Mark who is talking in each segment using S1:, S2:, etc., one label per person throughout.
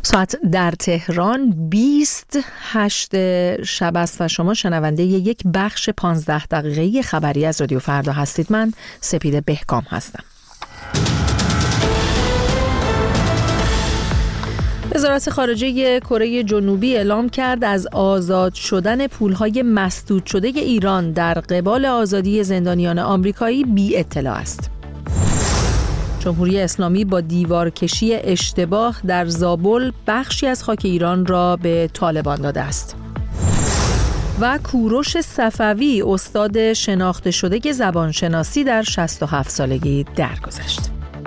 S1: ساعت در تهران 28 شب است و شما شنونده یک بخش 15 دقیقه‌ای خبری از رادیو فردا هستید. من سپید بهکام هستم. وزارت خارجه کره جنوبی اعلام کرد از آزاد شدن پولهای مسدود شده ایران در قبال آزادی زندانیان آمریکایی بی اطلاع است. جمهوری اسلامی با دیوارکشی اشتباه در زابل بخشی از خاک ایران را به طالبان داده است. و کوروش صفوی استاد شناخته شده زبانشناسی در 67 سالگی درگذشت.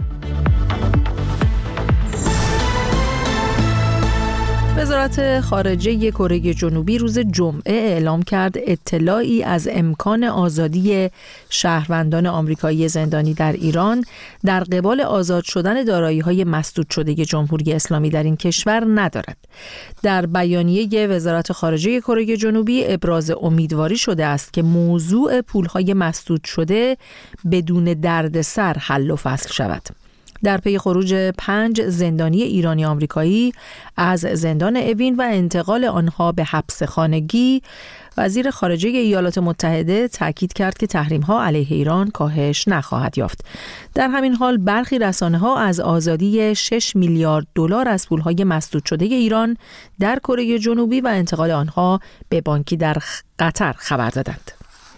S1: وزارت خارجه کره جنوبی روز جمعه اعلام کرد اطلاعی از امکان آزادی شهروندان آمریکایی زندانی در ایران در قبال آزاد شدن دارایی‌های مسدود شده جمهوری اسلامی در این کشور ندارد. در بیانیه وزارت خارجه کره جنوبی ابراز امیدواری شده است که موضوع پولهای مسدود شده بدون دردسر حل و فصل شود. در پی خروج 5 زندانی ایرانی آمریکایی از زندان اوین و انتقال آنها به حبس خانگی، وزیر خارجه ایالات متحده تاکید کرد که تحریم‌ها علیه ایران کاهش نخواهد یافت. در همین حال برخی رسانه‌ها از آزادی 6 میلیارد دلار از پولهای مسدود شده ایران در کره جنوبی و انتقال آنها به بانکی در قطر خبر دادند.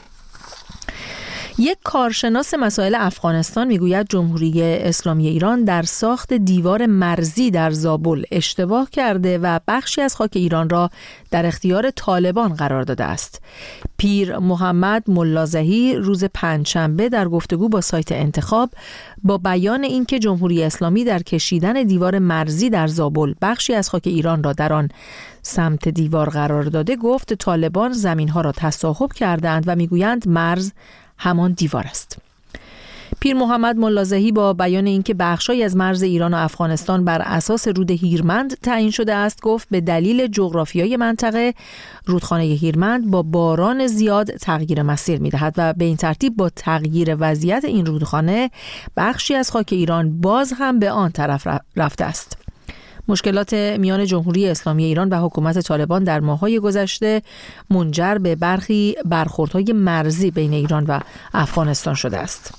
S1: یک کارشناس مسائل افغانستان میگوید جمهوری اسلامی ایران در ساخت دیوار مرزی در زابل اشتباه کرده و بخشی از خاک ایران را در اختیار طالبان قرار داده است. پیر محمد ملازهی روز پنجشنبه در گفتگو با سایت انتخاب با بیان اینکه جمهوری اسلامی در کشیدن دیوار مرزی در زابل بخشی از خاک ایران را در آن سمت دیوار قرار داده گفت طالبان زمین‌ها را تصاحب کردند و میگویند مرز همان دیوار است. پیر محمد ملازهی با بیان اینکه بخشای از مرز ایران و افغانستان بر اساس رود هیرمند تعیین شده است گفت به دلیل جغرافیای منطقه رودخانه هیرمند با باران زیاد تغییر مسیر می‌دهد و به این ترتیب با تغییر وضعیت این رودخانه بخشی از خاک ایران باز هم به آن طرف رفته است. مشکلات میان جمهوری اسلامی ایران و حکومت طالبان در ماه‌های گذشته منجر به برخی برخوردهای مرزی بین ایران و افغانستان شده است.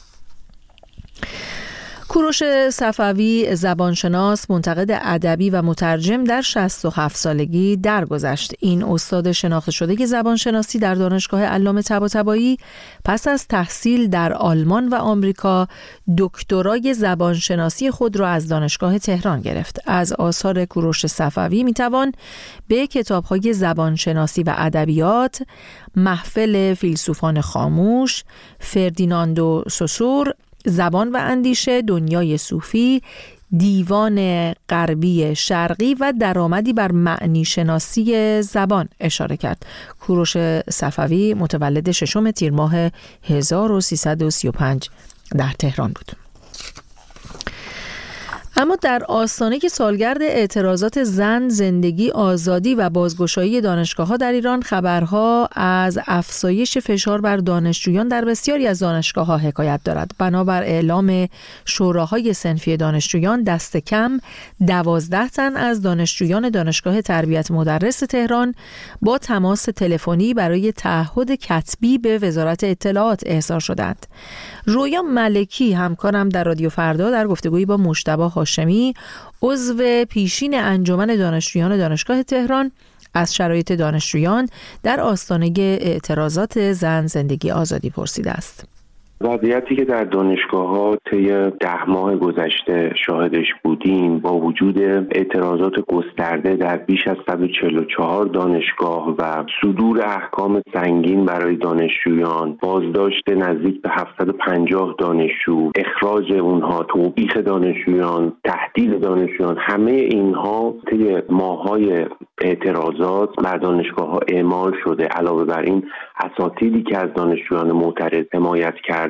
S1: کوروش صفوی زبانشناس، منتقد ادبی و مترجم در 67 سالگی درگذشت. این استاد شناخته شده زبانشناسی در دانشگاه علامه طباطبایی پس از تحصیل در آلمان و آمریکا دکترای زبانشناسی خود را از دانشگاه تهران گرفت. از آثار کوروش صفوی میتوان به کتاب‌های زبانشناسی و ادبیات، محفل فیلسوفان خاموش، فردیناندو سوسور، زبان و اندیشه، دنیای صوفی، دیوان غربی شرقی و درآمدی بر معنی شناسی زبان اشاره کرد. کوروش صفوی متولد 6 تیر ماه 1335 در تهران بود. اما در آستانه سالگرد اعتراضات زن، زندگی، آزادی و بازگشایی دانشگاه‌ها در ایران خبرها از افزایش فشار بر دانشجویان در بسیاری از دانشگاه‌ها حکایت دارد. بنابر اعلام شوراهای صنفی دانشجویان دست کم 12 تن از دانشجویان دانشگاه تربیت مدرس تهران با تماس تلفنی برای تعهد کتبی به وزارت اطلاعات احضار شدند. رویا ملکی همکارم در رادیو فردا در گفتگویی با مجتبی هاشمی عضو پیشین انجمن دانشجویان دانشگاه تهران از شرایط دانشجویان در آستانه اعتراضات زن، زندگی، آزادی پرسیده است.
S2: وضعیتی که در دانشگاه‌ها طی 10 ماه گذشته شاهدش بودیم با وجود اعتراضات گسترده در بیش از 144 دانشگاه و صدور احکام سنگین برای دانشجویان، بازداشت نزدیک به 750 دانشجو، اخراج اونها، توبیخ دانشجویان، تهدید دانشجویان، همه اینها طی ماه‌های اعتراضات بر دانشگاه‌ها اعمال شده. علاوه بر این اساتیدی که از دانشجویان معترض حمایت کردن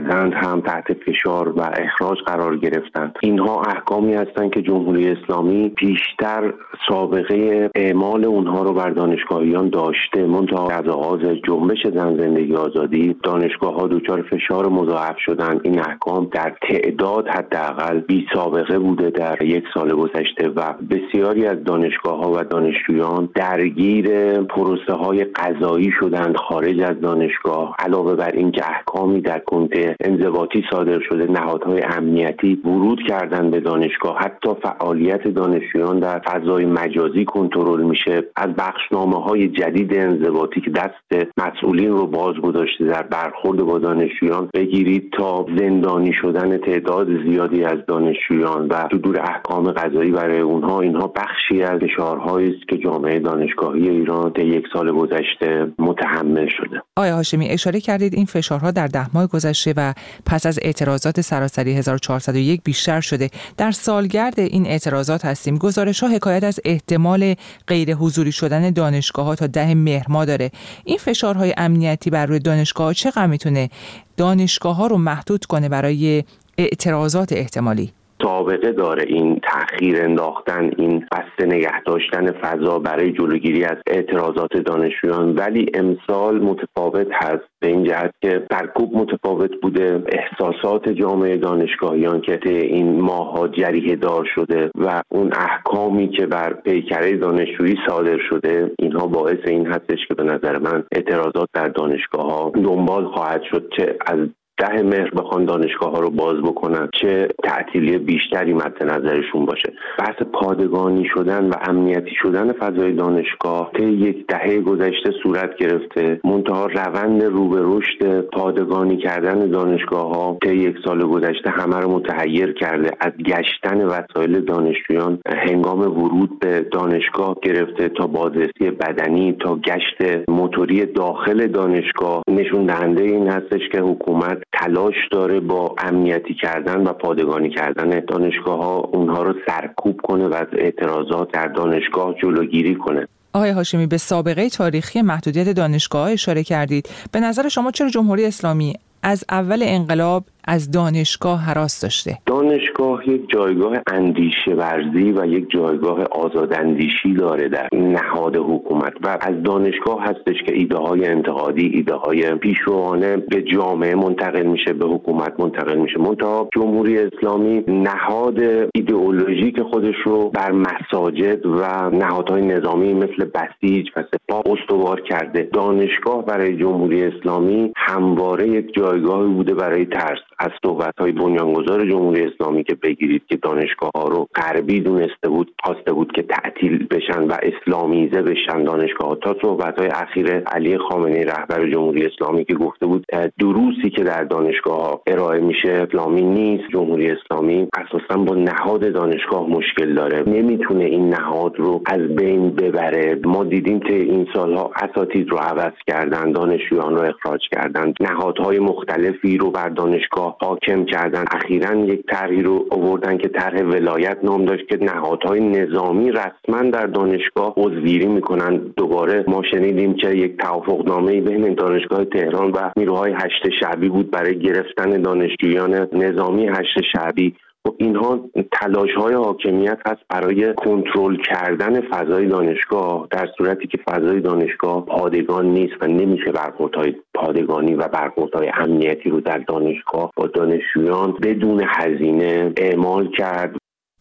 S2: کردند هم تحت فشار و اخراج قرار گرفتند. اینها احکامی هستند که جمهوری اسلامی پیشتر سابقه اعمال اونها رو بر دانشگاهیان داشته. منتها از آغاز جنبش زن زندگی آزادی دانشگاه‌ها دچار فشار مضاعف شدند. این احکام در تعداد حداقل بی سابقه بوده در یک سال گذشته و بسیاری از دانشگاه‌ها و دانشجویان درگیر پروسه‌های قضایی شدند خارج از دانشگاه. علاوه بر این که احکامی در کنته انضباطی صادر شده، نهادهای امنیتی ورود کردند به دانشگاه. حتی فعالیت دانشجویان در فضای مجازی کنترل میشه. از بخشنامه‌های جدید انضباطی که دست مسئولین رو باز گذاشته در برخورد با دانشجویان بگیرید تا زندانی شدن تعداد زیادی از دانشجویان و صدور احکام قضایی برای اونها، اینها بخشی از فشارهایی است که جامعه دانشگاهی ایران در یک سال گذشته متحمل شده.
S3: آقای هاشمی، اشاره کردید این فشارها در 10 ماه گذشته و پس از اعتراضات سراسری 1401 بیشتر شده. در سالگرد این اعتراضات هستیم. گزارش‌ها حکایت از احتمال غیر حضوری شدن دانشگاه‌ها تا 10 مهر ماه داره. این فشارهای امنیتی بر روی دانشگاه‌ها چقدر میتونه دانشگاه‌ها رو محدود کنه برای اعتراضات احتمالی؟
S2: سابقه داره این تأخیر انداختن، این بسته نگه داشتن فضا برای جلوگیری از اعتراضات دانشجویان، ولی امسال متفاوت هست به این جهت که سرکوب متفاوت بوده. احساسات جامعه دانشگاهیان که این ماه‌ها جریحه دار شده و اون احکامی که بر پیکره دانشجویی صادر شده، اینها باعث این هستش که به نظر من اعتراضات در دانشگاه‌ها دنبال خواهد شد، چه از 10 مهر بخوان دانشگاه‌ها رو باز بکنن، چه تعطیلی بیشتری مد نظرشون باشه. بحث پادگانی شدن و امنیتی شدن فضای دانشگاه طی یک دهه گذشته صورت گرفته. منتها روند رو به رشد پادگانی کردن دانشگاه‌ها طی یک سال گذشته همه رو متحیر کرده. از گشتن وسایل دانشجویان هنگام ورود به دانشگاه گرفته تا بازرسی بدنی تا گشت موتوری داخل دانشگاه، نشون دهنده این هستش که حکومت تلاش داره با امنیتی کردن و پادگانی کردن دانشگاه‌ها اونها رو سرکوب کنه و از اعتراضات در دانشگاه جلوگیری کنه.
S3: آقای هاشمی، به سابقه تاریخی محدودیت دانشگاه‌ها اشاره کردید. به نظر شما چرا جمهوری اسلامی از اول انقلاب از دانشگاه هراس داشته؟
S2: دانشگاه یک جایگاه اندیشه ورزی و یک جایگاه آزاداندیشی داره در نهاد حکومت و از دانشگاه هستش که ایده های انتقادی، ایده های پیشروانه به جامعه منتقل میشه، به حکومت منتقل میشه. منتها جمهوری اسلامی نهاد ایدئولوژیک خودش رو بر مساجد و نهادهای نظامی مثل بسیج و سپاه استوار کرده. دانشگاه برای جمهوری اسلامی همواره یک جایگاهی بوده برای ترس. از صحبت‌های بنیانگذار جمهوری اسلامی که بگیرید که دانشگاه‌ها رو غربی دونسته بود، خواسته بود که تعطیل بشن و اسلامیزه بشن دانشگاه‌ها، تا صحبت‌های اخیر علی خامنه‌ای رهبر جمهوری اسلامی که گفته بود دروسی که در دانشگاه‌ها ارائه میشه اسلامی نیست. جمهوری اسلامی اساساً با نهاد دانشگاه مشکل داره، نمیتونه این نهاد رو از بین ببره. ما دیدیم که این سال‌ها اساتید رو عوض کردن، دانشجویان رو اخراج کردن، نهادهای مختلفی رو بر دانشگاه حاکم کردن. اخیراً یک طرحی رو آوردن که طرح ولایت نام داشت که نهادهای نظامی رسما در دانشگاه عضوگیری میکنن. دوباره ما شنیدیم که یک توافقنامه‌ای بین دانشگاه تهران و نیروهای هشت شعبی بود برای گرفتن دانشجویان نظامی هشت شعبی. اینها تلاش‌های حاکمیت هست برای کنترل کردن فضای دانشگاه، در صورتی که فضای دانشگاه پادگان نیست و نمیشه برخوردهای پادگانی و برخوردهای امنیتی رو در دانشگاه با دانشجویان بدون هزینه اعمال کرد.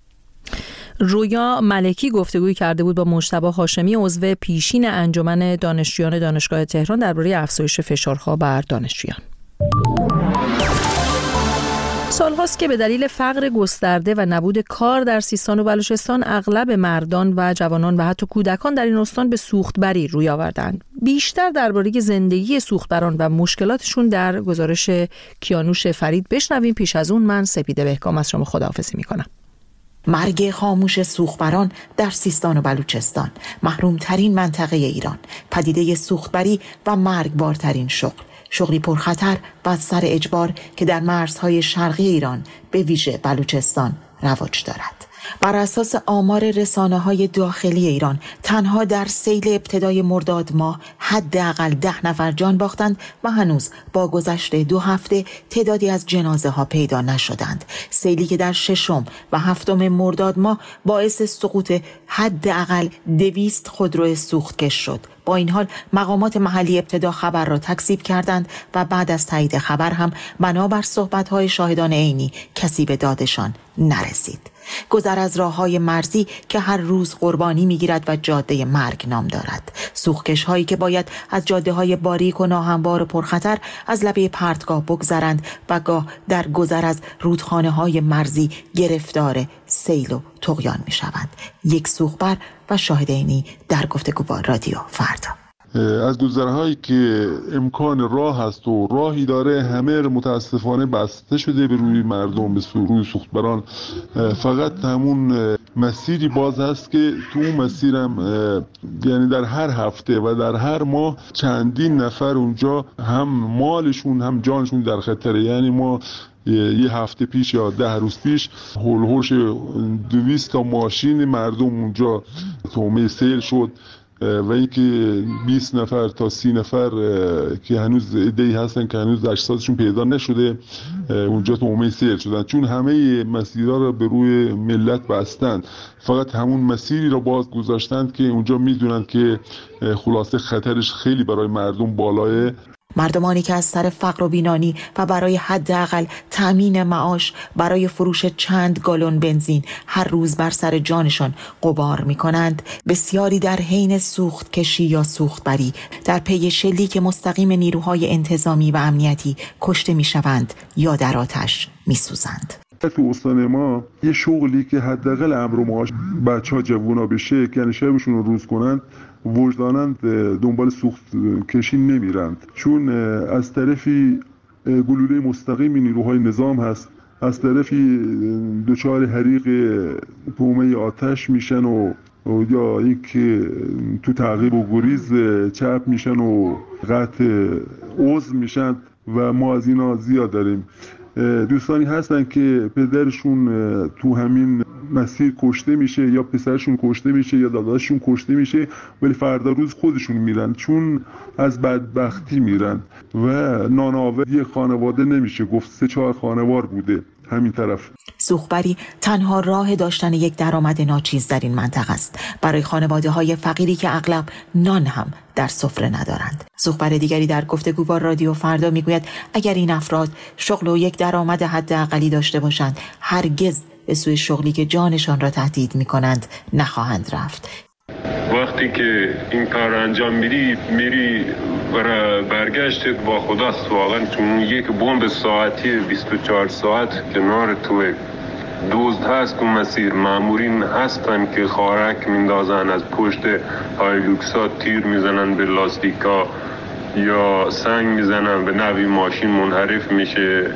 S1: رویا ملکی گفتگوی کرده بود با مجتبی هاشمی، عضو پیشین انجمن دانشجویان دانشگاه تهران، درباره افزایش فشارها بر دانشجویان. سال‌هاست که به دلیل فقر گسترده و نبود کار در سیستان و بلوچستان اغلب مردان و جوانان و حتی کودکان در این استان به سوختبری روی آوردند. بیشتر درباره زندگی سوختبران و مشکلاتشون در گزارش کیانوش فرید بشنویم. پیش از اون من سپیده بهکام از شما خداحافظی میکنم.
S4: مرگ خاموش سوختبران در سیستان و بلوچستان، محرومترین منطقه ایران، پدیده سوختبری و مرگبارترین شغلی پرخطر و سر اجبار که در مرزهای شرقی ایران به ویژه بلوچستان رواج دارد. بر اساس آمار رسانه‌های داخلی ایران تنها در سیل ابتدای مرداد ماه حداقل 10 نفر جان باختند و هنوز با گذشت 2 هفته تعدادی از جنازه ها پیدا نشدند. سیلی که در 6 و 7 مرداد ماه باعث سقوط حداقل 200 خودرو سوختکش شد. با این حال مقامات محلی ابتدا خبر را تکذیب کردند و بعد از تایید خبر هم بنابر صحبت‌های شاهدان عینی کسی به دادشان نرسید. گذر از راه‌های مرزی که هر روز قربانی می‌گیرد و جاده مرگ نام دارد. سوختکش‌هایی که باید از جاده‌های باریک و ناهموار و پرخطر از لبه پرتگاه بگذرند و گاه در گذر از رودخانه‌های مرزی گرفتار سیل و طغیان می‌شوند. یک سوختبر و شاهد عینی در گفتگو با رادیو فردا.
S5: از گذرهایی که امکان راه هست و راهی داره همه متاسفانه بسته شده به روی مردم، به روی سوختبران. فقط همون مسیری باز هست که تو اون مسیرم یعنی در هر هفته و در هر ماه چندین نفر اونجا هم مالشون هم جانشون در خطره. یعنی ما یه هفته پیش یا 10 روز پیش هولوش 200 تا ماشین مردم اونجا تومه سیل شد و اینکه 20 نفر تا 30 نفر که هنوز عده‌ای هستن که هنوز اجسادشون پیدا نشده اونجا تومه سیل شدن، چون همه مسیرها را به روی ملت بستند. فقط همون مسیری را باز گذاشتند که اونجا میدونن که خلاصه خطرش خیلی برای مردم بالاه.
S4: مردمانی که از سر فقر و بینانی و برای حداقل تأمین معاش برای فروش چند گالون بنزین هر روز بر سر جانشان غبار می‌کنند، بسیاری در حین سوخت کشی یا سوختبری در پی شلیک مستقیم نیروهای انتظامی و امنیتی کشته می‌شوند یا در آتش می‌سوزند.
S5: تو استان ما یه شغلی که حداقل امر و معاش بچه‌ها جوونا بشه، یعنی شبشون رو روز کنند، وجدانند دنبال سوخت کشی نمیرند، چون از طرفی گلوله مستقیم نیروهای نظام هست، از طرفی دچار حریق تومه آتش میشن و یا اینکه تو تعقیب و گریز چپ میشن و قطع عضو میشن و ما از اینا زیاد داریم. دوستانی هستن که پدرشون تو همین مسیر کشته میشه یا پسرشون کشته میشه یا داداششون کشته میشه، ولی فردا روز خودشون میرن، چون از بدبختی میرن و نانآوری خانواده نمیشه گفت. 3-4 خانوار بوده همین طرف.
S4: سوختبری تنها راه داشتن یک درآمد ناچیز در این منطقه است برای خانواده‌های فقیری که اغلب نان هم در سفره ندارند. سوختبر دیگری در گفتگو با رادیو فردا میگوید اگر این افراد شغل و یک درآمد حداقلی داشته باشند هرگز به سوی شغلی که جانشان را تهدید می‌کنند نخواهند رفت.
S6: وقتی که این کار انجام میری برای برگشتت با خداست واقعا، چون یک بمب ساعتی 24 ساعت کنار توی دزد هست. اون مسیر مامورین هستن که خارک میندازن از پشت هایلوکسا، تیر میزنن به لاستیکا یا سنگ میزنن به نوی ماشین منحرف میشه.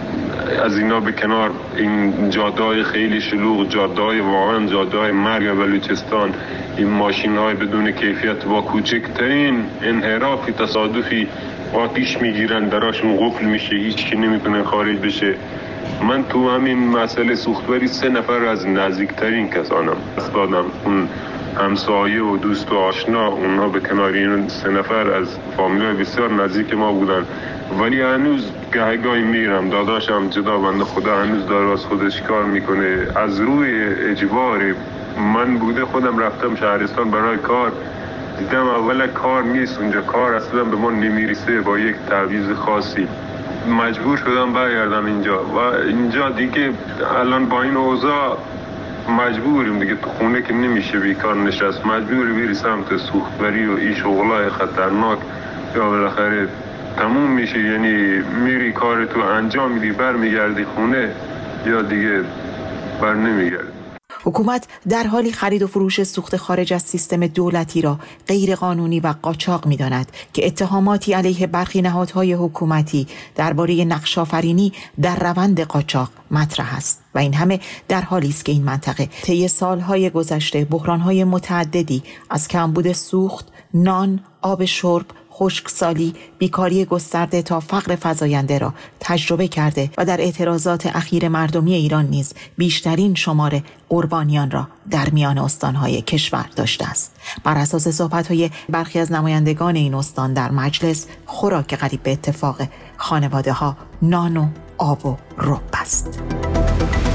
S6: از اینا به کنار این جاده‌های خیلی شلوغ، جاده‌های واقعا جاده‌های مرگ بلوچستان، این ماشین‌های بدون کیفیت با کوچکترین انحرافی تصادفی آتیش میگیرن، دراشون قفل میشه، هیچ کی نمیتونه خارج بشه. من تو همین مسئله سوختبری 3 نفر از نزدیکترین کسانم دادم، اون همسایه و دوست و آشنا، اونها به کنار این 3 نفر از فامیلای بسیار نزدیک ما بودن، ولی هنوز گاهی میرم، داداشم جدا بنده خدا هنوز داره از خودش کار میکنه. از روی اجبار من بوده خودم رفتم شهرستان برای کار، دیدم اولا کار نیست اونجا، کار اصلا به ما نمیرسه با یک تعویض خاصی. مجبور شدم برگردم اینجا و اینجا دیگه الان با این اوضاع مجبوریم دیگه، تو خونه که نمیشه بیکار نشست، مجبوری بری سمت سوختبری و این شغلای خطرناک یا بالاخره تموم میشه. یعنی میری کار تو انجام میدی، برمیگردی خونه یا دیگه بر نمیگردی.
S4: حکومت در حالی خرید و فروش سوخت خارج از سیستم دولتی را غیر قانونی و قاچاق می‌داند که اتهاماتی علیه برخی نهادهای حکومتی درباره نقش‌آفرینی در روند قاچاق مطرح است و این همه در حالی است که این منطقه طی سالهای گذشته بحران‌های متعددی از کمبود سوخت، نان، آب شرب، خشکسالی، بیکاری گسترده تا فقر فزاینده را تجربه کرده و در اعتراضات اخیر مردمی ایران نیز بیشترین شمار قربانیان را در میان استانهای کشور داشته است. بر اساس صحبت‌های برخی از نمایندگان این استان در مجلس، خوراک قریب به اتفاق خانواده‌ها نان و آب و رب است.